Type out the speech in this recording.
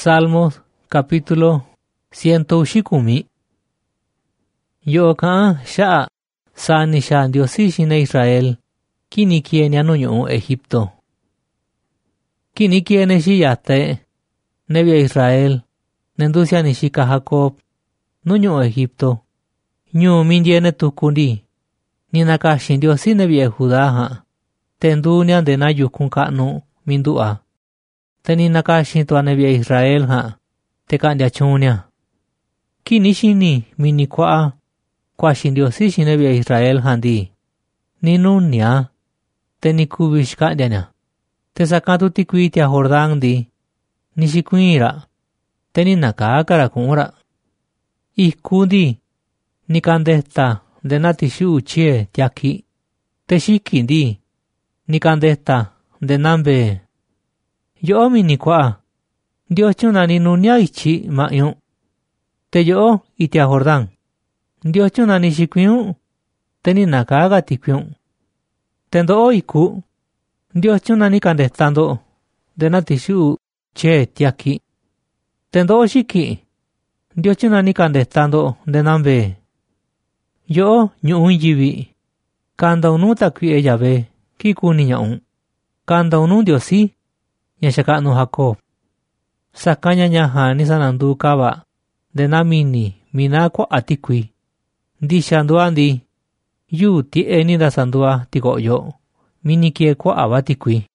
Salmos capítulo 110. Yo ka sha sa ni sha Diosi shine Israel kini kiene anu Egipto. Kini kiene shi yate nebia Israel nendusia ni shika Jacob nuño Egipto. Ñu mindiene tukundi ni nakashin Diosi nebia Judá ha tendunia de na yukun kanu mindua. Teni nakashin to nebia Israel ha te kandia chunia. Kini shini mini kwa Diosi shinebia Israel handi. Ninunia teni kubish kandianya. Te sakatu tikuitia Jordán di nishikuira teni nakakara kunra. Ikudi nikandesta de natishu uchie tiaki. Te shikindi nikandesta de nambe. Yo mini kwa Dios chuna ninunia ichi mayo. Te yo itia Jordán. Dios chuna nishikuiu teni nakaga tikiu. Tendo iku Dios chuna nikandestando de natishu che tiaki. Tendo shiki Dios chuna nikandestando de nambe. Yo ñu yivi kanda unu takui Yahvé kikuni ñaun. Kanda unu Diosi nyashakanu Jacob. Sakanya nyaha nisanandu kaba de namini mina kwa atikui. Dishandua andi yu ti eni dasandua tigoyo mini kie kwa abatikui.